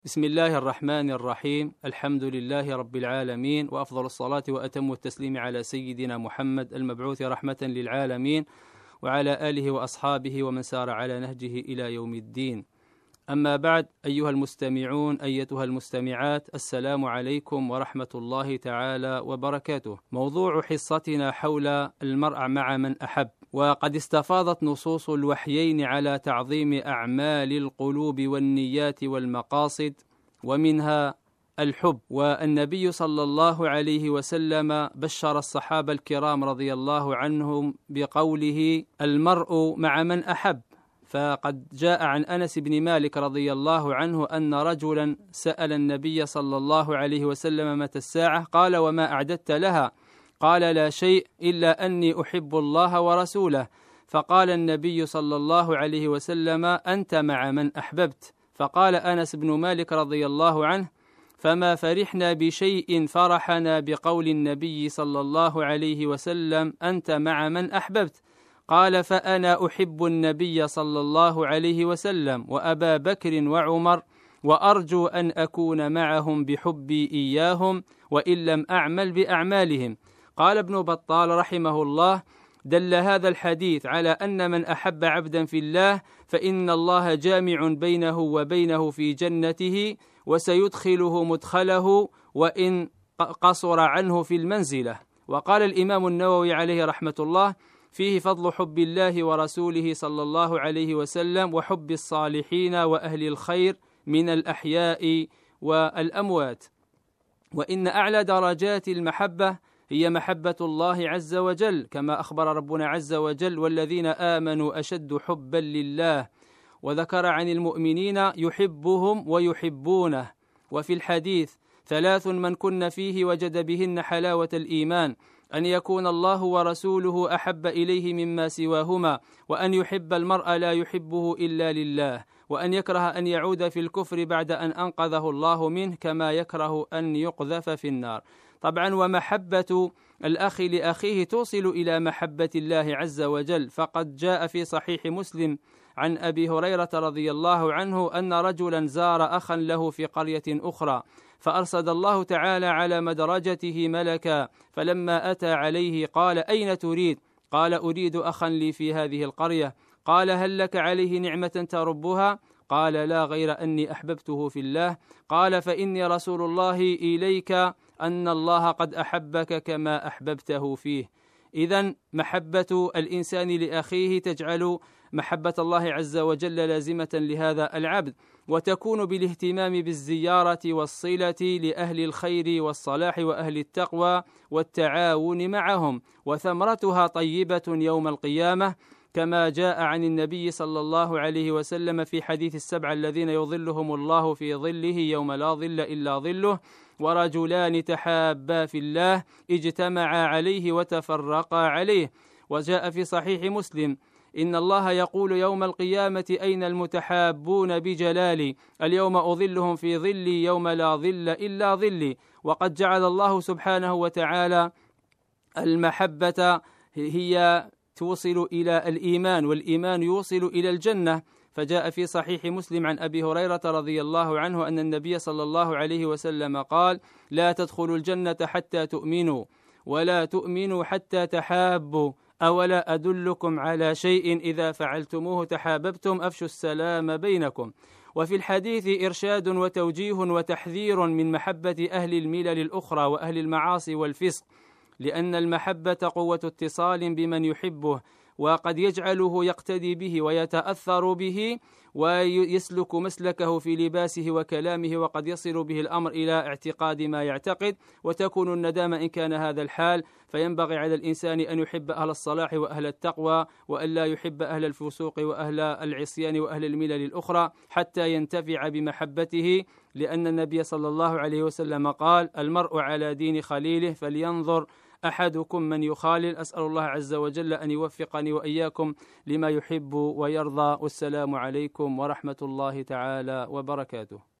بسم الله الرحمن الرحيم. الحمد لله رب العالمين، وأفضل الصلاة وأتم التسليم على سيدنا محمد المبعوث رحمة للعالمين، وعلى آله وأصحابه ومن سار على نهجه إلى يوم الدين. أما بعد، أيها المستمعون أيتها المستمعات، السلام عليكم ورحمة الله تعالى وبركاته. موضوع حصتنا حول المرء مع من أحب، وقد استفاضت نصوص الوحيين على تعظيم أعمال القلوب والنيات والمقاصد، ومنها الحب. والنبي صلى الله عليه وسلم بشر الصحابة الكرام رضي الله عنهم بقوله: المرء مع من أحب. فقد جاء عن أنس بن مالك رضي الله عنه أن رجلا سأل النبي صلى الله عليه وسلم: متى الساعة؟ قال: وما أعددت لها؟ قال: لا شيء إلا أني أحب الله ورسوله. فقال النبي صلى الله عليه وسلم: أنت مع من أحببت. فقال أنس بن مالك رضي الله عنه: فما فرحنا بشيء فرحنا بقول النبي صلى الله عليه وسلم: أنت مع من أحببت. قال: فأنا أحب النبي صلى الله عليه وسلم وأبا بكر وعمر، وأرجو أن أكون معهم بحبي إياهم وإن لم أعمل بأعمالهم. قال ابن بطال رحمه الله: دل هذا الحديث على أن من أحب عبدا في الله فإن الله جامع بينه وبينه في جنته، وسيدخله مدخله وإن قصر عنه في المنزلة. وقال الإمام النووي عليه رحمة الله: فيه فضل حب الله ورسوله صلى الله عليه وسلم وحب الصالحين وأهل الخير من الأحياء والأموات. وإن أعلى درجات المحبة هي محبة الله عز وجل، كما أخبر ربنا عز وجل: والذين آمنوا أشد حبا لله. وذكر عن المؤمنين: يحبهم ويحبونه. وفي الحديث: ثلاث من كن فيه وجد بهن حلاوة الإيمان: أن يكون الله ورسوله أحب إليه مما سواهما، وأن يحب المرء لا يحبه إلا لله، وأن يكره أن يعود في الكفر بعد أن أنقذه الله منه، كما يكره أن يقذف في النار. طبعا، ومحبة الأخ لأخيه توصل إلى محبة الله عز وجل. فقد جاء في صحيح مسلم عن أبي هريرة رضي الله عنه أن رجلا زار أخا له في قرية أخرى، فأرصد الله تعالى على مدرجته ملكا، فلما أتى عليه قال: أين تريد؟ قال: أريد أخا لي في هذه القرية. قال: هل لك عليه نعمة تربها؟ قال: لا، غير أني أحببته في الله. قال: فإني رسول الله إليك أن الله قد أحبك كما أحببته فيه. إذن محبة الإنسان لأخيه تجعل محبة الله عز وجل لازمة لهذا العبد، وتكون بالاهتمام بالزيارة والصلة لأهل الخير والصلاح وأهل التقوى والتعاون معهم، وثمرتها طيبة يوم القيامة، كما جاء عن النبي صلى الله عليه وسلم في حديث السبعة الذين يظلهم الله في ظله يوم لا ظل إلا ظله: ورجلان تحابا في الله اجتمعا عليه وتفرقا عليه. وجاء في صحيح مسلم: إن الله يقول يوم القيامة: أين المتحابون بجلالي؟ اليوم أظلهم في ظلي يوم لا ظل إلا ظلي. وقد جعل الله سبحانه وتعالى المحبة هي توصل إلى الإيمان، والإيمان يوصل إلى الجنة. فجاء في صحيح مسلم عن أبي هريرة رضي الله عنه أن النبي صلى الله عليه وسلم قال: لا تدخلوا الجنة حتى تؤمنوا، ولا تؤمنوا حتى تحابوا، أولا أدلكم على شيء إذا فعلتموه تحاببتم؟ أفشوا السلام بينكم. وفي الحديث إرشاد وتوجيه وتحذير من محبة أهل الملل الأخرى وأهل المعاصي والفسق، لأن المحبة قوة اتصال بمن يحبه، وقد يجعله يقتدي به ويتأثر به ويسلك مسلكه في لباسه وكلامه، وقد يصل به الأمر إلى اعتقاد ما يعتقد، وتكون الندامة إن كان هذا الحال. فينبغي على الإنسان أن يحب أهل الصلاح وأهل التقوى، وأن لا يحب أهل الفسوق وأهل العصيان وأهل الملل الأخرى، حتى ينتفع بمحبته، لأن النبي صلى الله عليه وسلم قال: المرء على دين خليله فلينظر أحدكم من يخالل. أسأل الله عز وجل أن يوفقني وإياكم لما يحب ويرضى. والسلام عليكم ورحمة الله تعالى وبركاته.